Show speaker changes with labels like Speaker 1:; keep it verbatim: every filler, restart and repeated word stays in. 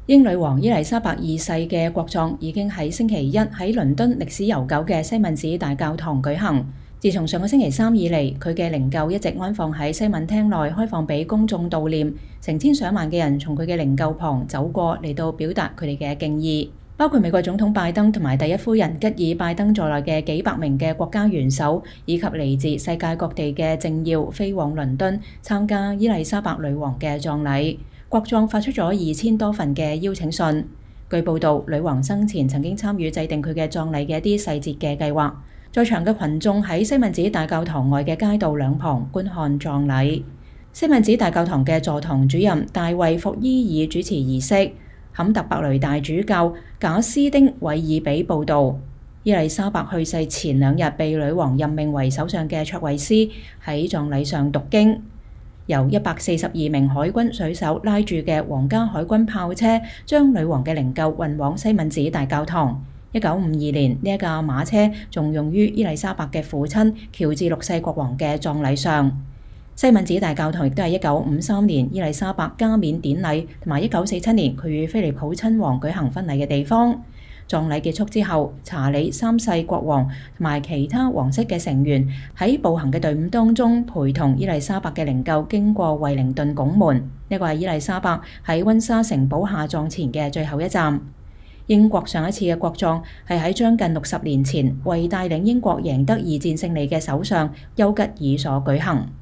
Speaker 1: 英女王伊麗莎白二世嘅國葬已經喺星期一喺倫敦歷史悠久嘅西敏寺大教堂舉行。自從上個星期三以嚟，佢嘅靈柩一直安放喺西敏廳內，開放俾公眾悼念。成千上萬嘅人從佢嘅靈柩旁走過嚟到表達佢哋嘅敬意，包括美國總統拜登同埋第一夫人吉爾拜登在內嘅幾百名嘅國家元首，以及嚟自世界各地嘅政要飛往倫敦參加伊麗莎白女王嘅葬禮。國葬發出咗二千多份嘅邀請信。據報道，女王生前曾經參與制定佢嘅葬禮嘅一啲細節嘅計劃。在場嘅群眾喺西敏寺大教堂外嘅街道兩旁觀看葬禮。西敏寺大教堂嘅座堂主任大衛霍伊爾主持儀式。坎特伯雷大主教賈斯丁韋爾比報導，伊麗莎白去世前兩日被女王任命為首相嘅卓慧思喺葬禮上讀經。由一百四十二名海軍水手拉住嘅皇家海軍炮車將女王嘅靈柩運往西敏寺大教堂。一九五二年，呢一架馬車仲用於伊麗莎白嘅父親喬治六世國王嘅葬禮上。西敏寺大教堂亦都係一九五三年伊麗莎白加冕典禮同埋一九四七年佢與菲利普親王舉行婚禮嘅地方。葬禮結束之後，查理三世國王同埋其他皇室嘅成員喺步行嘅隊伍當中，陪同伊麗莎白嘅靈柩經過惠靈頓拱門。呢個係伊麗莎白喺溫莎城堡下葬前嘅最後一站。英國上一次嘅國葬係喺將近六十年前，為帶領英國贏得二戰勝利嘅首相丘吉爾所舉行。